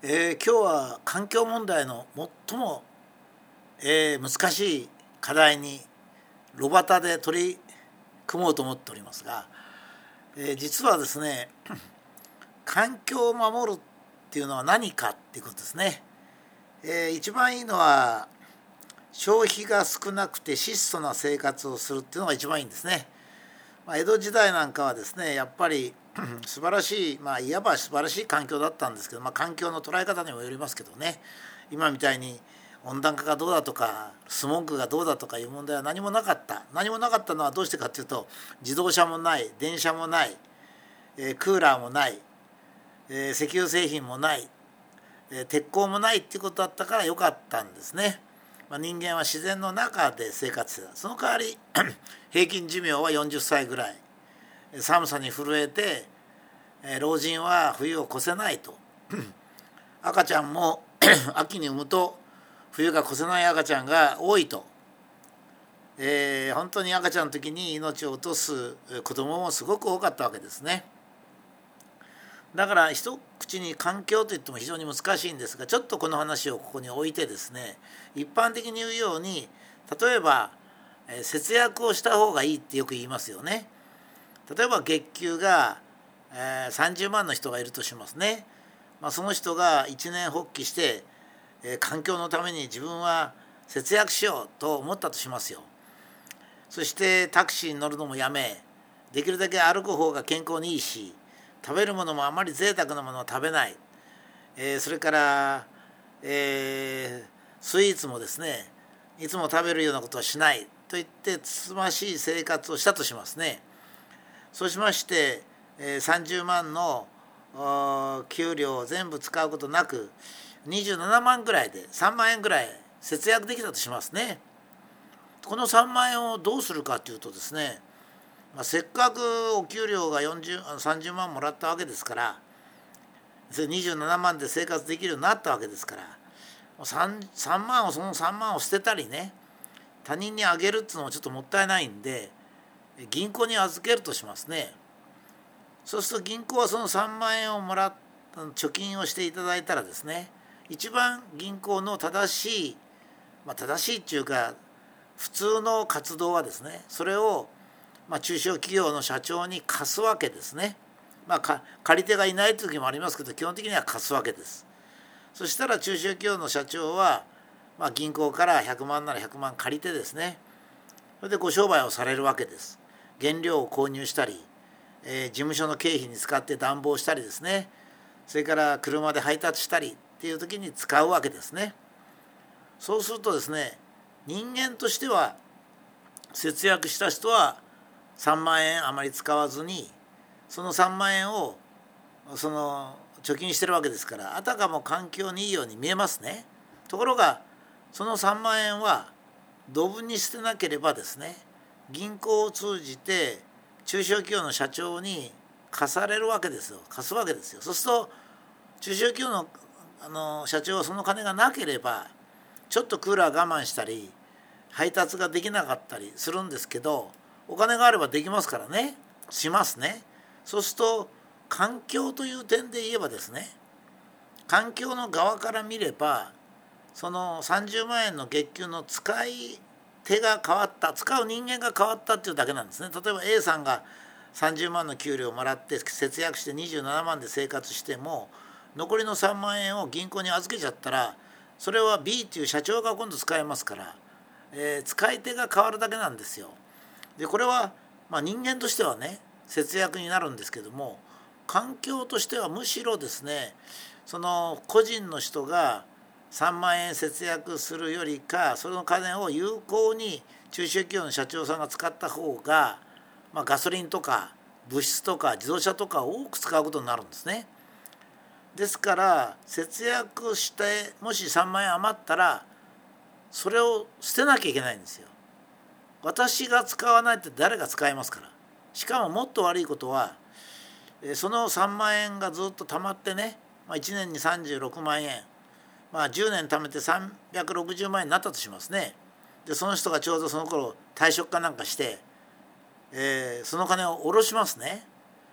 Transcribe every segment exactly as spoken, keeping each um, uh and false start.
えー今日は環境問題の最も、えー難しい課題に炉端で取り組もうと思っておりますが、えー実はですね、環境を守るっていうのは何かっていうことですね。えー一番いいのは消費が少なくて質素な生活をするっていうのが一番いいんですね。まあ、江戸時代なんかはですね、やっぱり素晴らしい、まあ、いわば素晴らしい環境だったんですけど、まあ、環境の捉え方にもよりますけどね、今みたいに温暖化がどうだとかスモッグがどうだとかいう問題は何もなかった。何もなかったのはどうしてかというと、自動車もない電車もない、えークーラーもない、えー石油製品もない、えー鉄鋼もないっていうことだったから良かったんですね。まあ、人間は自然の中で生活してた。その代わり平均寿命はよんじゅっさいぐらい、寒さに震えて老人は冬を越せないと赤ちゃんも秋に産むと冬が越せない赤ちゃんが多いと、えー本当に赤ちゃんの時に命を落とす子供もすごく多かったわけですね。だから一口に環境といっても非常に難しいんですが、ちょっとこの話をここに置いてですね、一般的に言うように、例えば節約をした方がいいってよく言いますよね。例えば月給がさんじゅうまんの人がいるとしますね。まあ、その人が一年発起して環境のために自分は節約しようと思ったとしますよ。そしてタクシーに乗るのもやめ、できるだけ歩く方が健康にいいし、食べるものもあまり贅沢なものは食べない、えーそれから、えースイーツもですね、いつも食べるようなことはしないと言ってつつましい生活をしたとしますね。そうしまして、えーさんじゅうまんの給料を全部使うことなくにじゅうななまんぐらいでさんまんえんぐらい節約できたとしますね。このさんまんえんをどうするかというとですね、まあ、せっかくお給料がよんじゅう、さんじゅうまんもらったわけですから、にじゅうななまんで生活できるようになったわけですから、3, 3万をそのさんまんを捨てたりね、他人にあげるっていうのもちょっともったいないんで、銀行に預けるとしますね。そうすると銀行はそのさんまんえんをもらっ貯金をしていただいたらですね、一番銀行の正しい、まあ、正しいっていうか普通の活動はですね、それをまあ中小企業の社長に貸すわけですね。まあ、か借り手がいない時もありますけど、基本的には貸すわけです。そしたら中小企業の社長は、まあ、銀行からひゃくまんならひゃくまん借りてですね、それでご商売をされるわけです。原料を購入したり、えー事務所の経費に使って暖房したりですね、それから車で配達したりっていう時に使うわけですね。そうするとですね、人間としては節約した人はさんまんえんあまり使わずに、そのさんまんえんをその貯金してるわけですから、あたかも環境にいいように見えますね。ところがそのさんまんえんはドブに捨てなければですね、銀行を通じて中小企業の社長に貸されるわけですよ。貸すわけですよ。そうすると中小企業の、あの社長はその金がなければちょっとクーラー我慢したり配達ができなかったりするんですけど、お金があればできますからね、しますね。そうすると環境という点で言えばですね、環境の側から見ればそのさんじゅうまんえんの月給の使い手が変わった、使う人間が変わったっていうだけなんですね。例えば A さんがさんじゅうまんの給料をもらって節約してにじゅうななまんで生活しても、残りのさんまんえんを銀行に預けちゃったら、それは B っていう社長が今度使えますから、えー使い手が変わるだけなんですよ。でこれはまあ人間としてはね節約になるんですけども、環境としてはむしろですね、その個人の人がさんまんえん節約するよりか、その金を有効に中小企業の社長さんが使った方が、まあ、ガソリンとか物質とか自動車とかを多く使うことになるんですね。ですから節約してもしさんまんえん余ったらそれを捨てなきゃいけないんですよ。私が使わないって誰が使いますから。しかももっと悪いことは、そのさんまんえんがずっと貯まってね、まあ、いちねんにさんじゅうろくまんえん、まあ、じゅうねん貯めてさんびゃくろくじゅうまんえんになったとしますね。でその人がちょうどその頃退職かなんかして、えーその金を下ろしますね。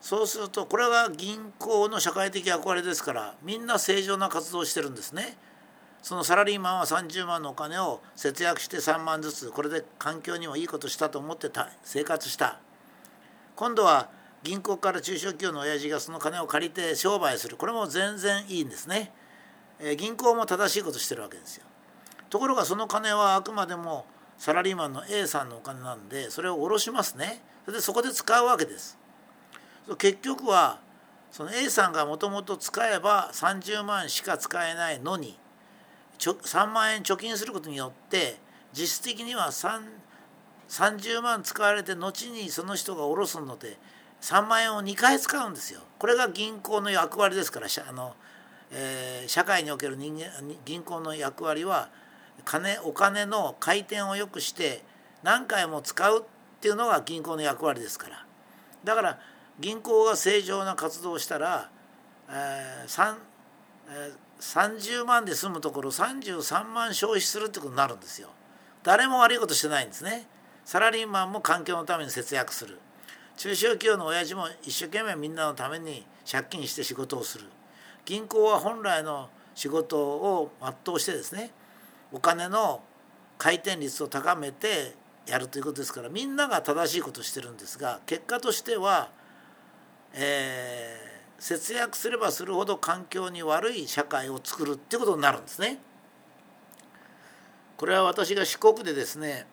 そうするとこれが銀行の社会的役割ですから、みんな正常な活動をしてるんですね。そのサラリーマンはさんじゅうまんのお金を節約してさんまんずつ、これで環境にもいいことしたと思ってた生活した。今度は銀行から中小企業の親父がその金を借りて商売する、これも全然いいんですね。えー、銀行も正しいことしてるわけですよ。ところがその金はあくまでもサラリーマンの A さんのお金なんで、それを下ろしますね。それでそこで使うわけです。結局はその A さんがもともと使えばさんじゅうまんしか使えないのに、さんまんえん貯金することによって実質的にはさんじゅうまん使われて、後にその人が下ろすのでさんまんえんをにかい使うんですよ。これが銀行の役割ですから、あの、えー、社会における人間銀行の役割は金お金の回転を良くして何回も使うっていうのが銀行の役割ですから。だから銀行が正常な活動をしたら、えー3えーさんじゅうまんで済むところさんじゅうさんまん消費するってことになるんですよ。誰も悪いことしてないんですね。サラリーマンも環境のために節約する。中小企業の親父も一生懸命みんなのために借金して仕事をする。銀行は本来の仕事を全うしてですね、お金の回転率を高めてやるということですから、みんなが正しいことをしてるんですが、結果としては、えー節約すればするほど環境に悪い社会を作るっていうことになるんですね。これは私が四国でですね、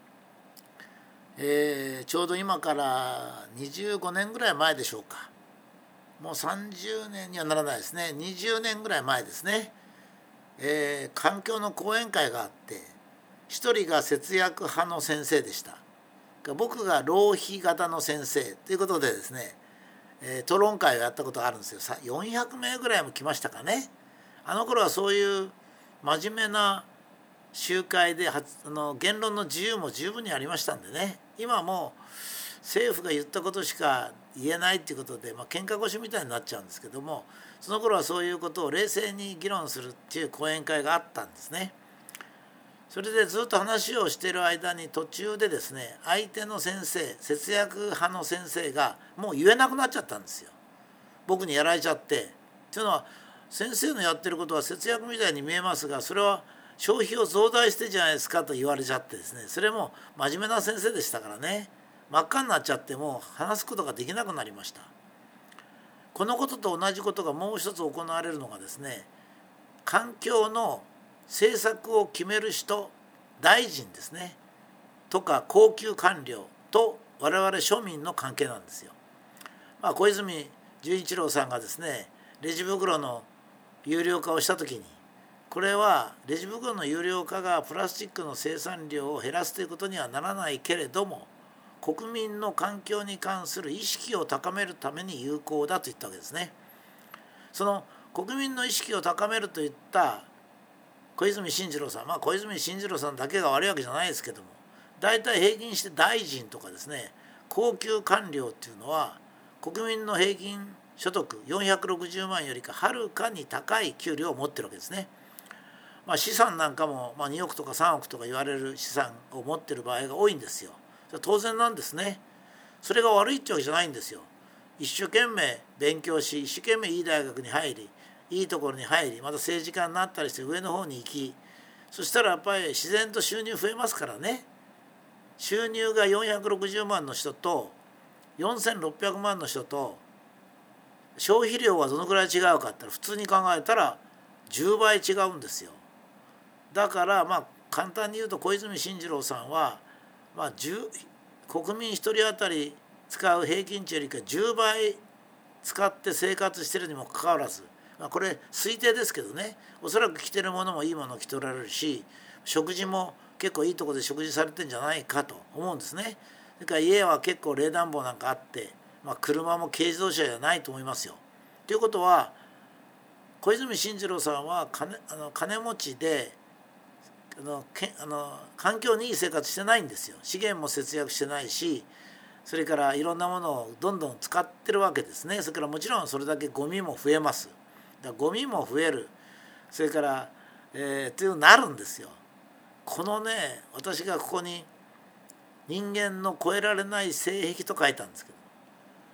えー、ちょうど今からにじゅうごねんぐらい前でしょうか、もうさんじゅうねんにはならないですね、にじゅうねんぐらい前ですね、えー、環境の講演会があって、一人が節約派の先生でした。僕が浪費型の先生ということでですね、討論会をやったことがあるんですよ。よんひゃくめいぐらいも来ましたかね。あの頃はそういう真面目な集会で、あの言論の自由も十分にありましたんでね、今はもう政府が言ったことしか言えないっていうことで、まあ喧嘩腰みたいになっちゃうんですけども、その頃はそういうことを冷静に議論するっていう講演会があったんですね。それでずっと話をしている間に、途中でですね、相手の先生、節約派の先生がもう言えなくなっちゃったんですよ。僕にやられちゃって。というのは、先生のやってることは節約みたいに見えますが、それは消費を増大してじゃないですかと言われちゃってですね、それも真面目な先生でしたからね、真っ赤になっちゃってもう話すことができなくなりました。このことと同じことがもう一つ行われるのがですね、環境の政策を決める人、大臣ですねとか高級官僚と我々庶民の関係なんですよ。まあ、小泉純一郎さんがですね、レジ袋の有料化をしたときに、これはレジ袋の有料化がプラスチックの生産量を減らすということにはならないけれども、国民の環境に関する意識を高めるために有効だと言ったわけですね。その国民の意識を高めるといった小泉進次郎さん、まあ小泉進次郎さんだけが悪いわけじゃないですけども、大体平均して大臣とかですね、高級官僚っていうのは国民の平均所得よんひゃくろくじゅうまんよりかはるかに高い給料を持ってるわけですね。まあ、資産なんかもまあにおくとかさんおくとか言われる資産を持ってる場合が多いんですよ。それは当然なんですね。それが悪いってわけじゃないんですよ。一生懸命勉強し、一生懸命いい大学に入り、いいところに入り、また政治家になったりして上の方に行き、そしたらやっぱり自然と収入増えますからね。収入がよんひゃくろくじゅうまんの人とよんせんろっぴゃくまんの人と消費量はどのくらい違うかって言ったら、普通に考えたらじゅうばい違うんですよ。だからまあ簡単に言うと、小泉進次郎さんはまあ国民ひとり当たり使う平均値よりかじゅうばい使って生活してるにもかかわらず、まあ、これ推定ですけどね、おそらく着てるものもいいものを着ておられるし、食事も結構いいところで食事されてるんじゃないかと思うんですね。それから家は結構冷暖房なんかあって、まあ、車も軽自動車じゃないと思いますよ。ということは、小泉進次郎さんは 金, あの金持ちであのけあの環境にいい生活してないんですよ。資源も節約してないし、それからいろんなものをどんどん使ってるわけですね。それからもちろんそれだけゴミも増えます。だからゴミも増える、それから、えー、っていうなるんですよ。このね、私がここに人間の超えられない性癖と書いたんですけど、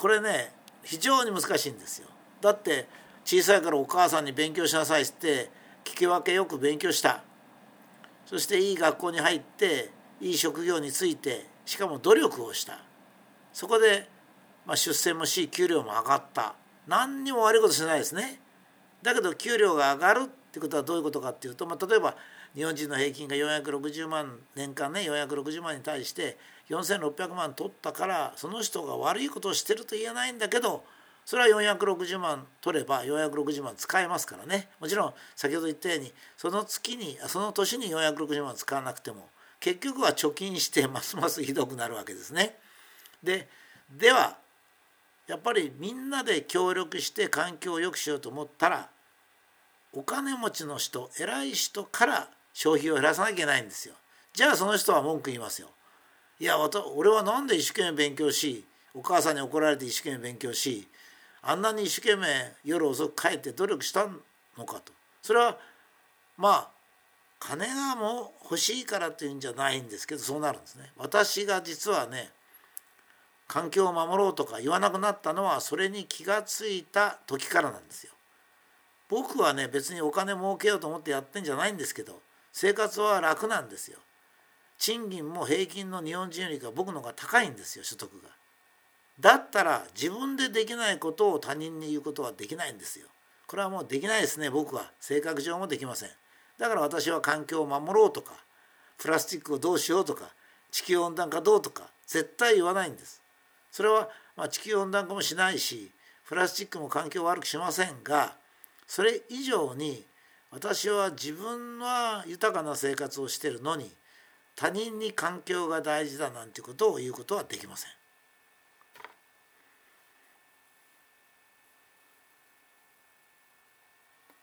これね非常に難しいんですよ。だって小さいからお母さんに勉強しなさいって聞き分けよく勉強した。そしていい学校に入っていい職業に就いて、しかも努力をした。そこで、まあ、出世もし給料も上がった。何にも悪いことしてないですね。だけど給料が上がるってことはどういうことかっていうと、まあ、例えば日本人の平均がよんひゃくろくじゅうまん、年間ねよんひゃくろくじゅうまんに対してよんせんろっぴゃくまん取ったから、その人が悪いことをしてると言えないんだけど、それはよんひゃくろくじゅうまん取ればよんひゃくろくじゅうまん使えますからね。もちろん先ほど言ったようにその月にその年によんひゃくろくじゅうまん使わなくても結局は貯金してますますひどくなるわけですね。でではやっぱりみんなで協力して環境を良くしようと思ったら、お金持ちの人、偉い人から消費を減らさなきゃいけないんですよ。じゃあその人は文句言いますよ。いや俺はなんで一生懸命勉強し、お母さんに怒られて一生懸命勉強し、あんなに一生懸命夜遅く帰って努力したのかと。それはまあ金がもう欲しいからっていうんじゃないんですけど、そうなるんですね。私が実はね環境を守ろうとか言わなくなったのはそれに気がついた時からなんですよ。僕はね別にお金儲けようと思ってやってんじゃないんですけど、生活は楽なんですよ。賃金も平均の日本人よりか僕の方が高いんですよ、所得が。だったら自分でできないことを他人に言うことはできないんですよ。これはもうできないですね。僕は性格上もできません。だから私は環境を守ろうとかプラスチックをどうしようとか地球温暖化どうとか絶対言わないんです。それはまあ地球温暖化もしないしプラスチックも環境を悪くしませんが、それ以上に私は自分は豊かな生活をしているのに他人に環境が大事だなんてことを言うことはできません。